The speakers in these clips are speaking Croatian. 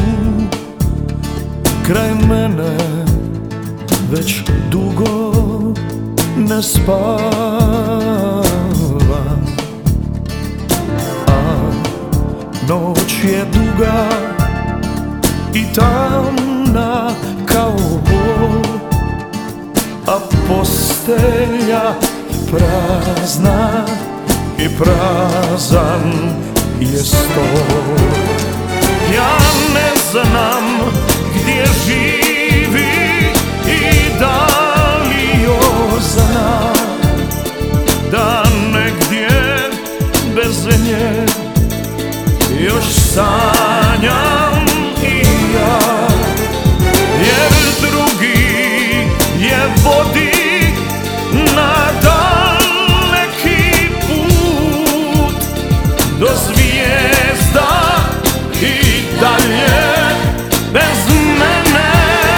kraj mene već dugo ne spava, a noć je duga i tamna kao bol, a postelja prazna i prazan je stol. Ja ne znam gdje živi i da li joj zna, da negdje bez nje još sanjam i ja, jer drugi je vodi na daleki put do zvijezda i dalje bez mene.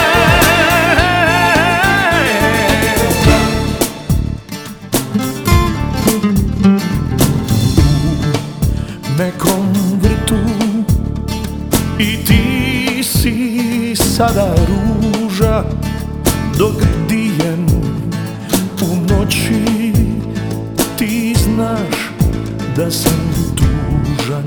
U nekom vrtu i ti si sada ruža, dok dijem u noći ti znaš da sam tužan.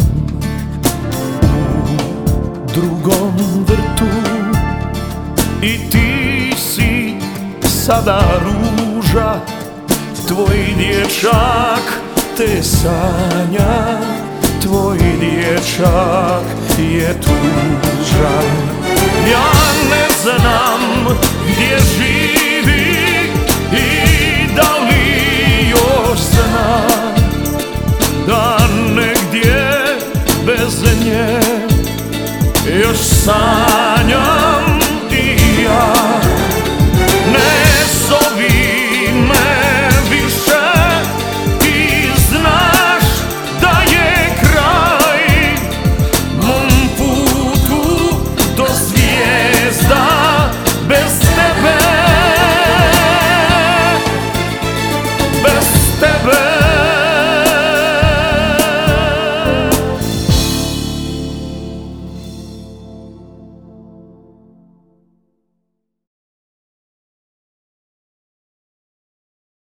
U drugom vrtu i ti si sada ruža, tvoj dječak te sanja, tvoj dječak je tužan. Ja ne znam gdje živi i da li još zna, da negdje bez nje još sanjam i ja.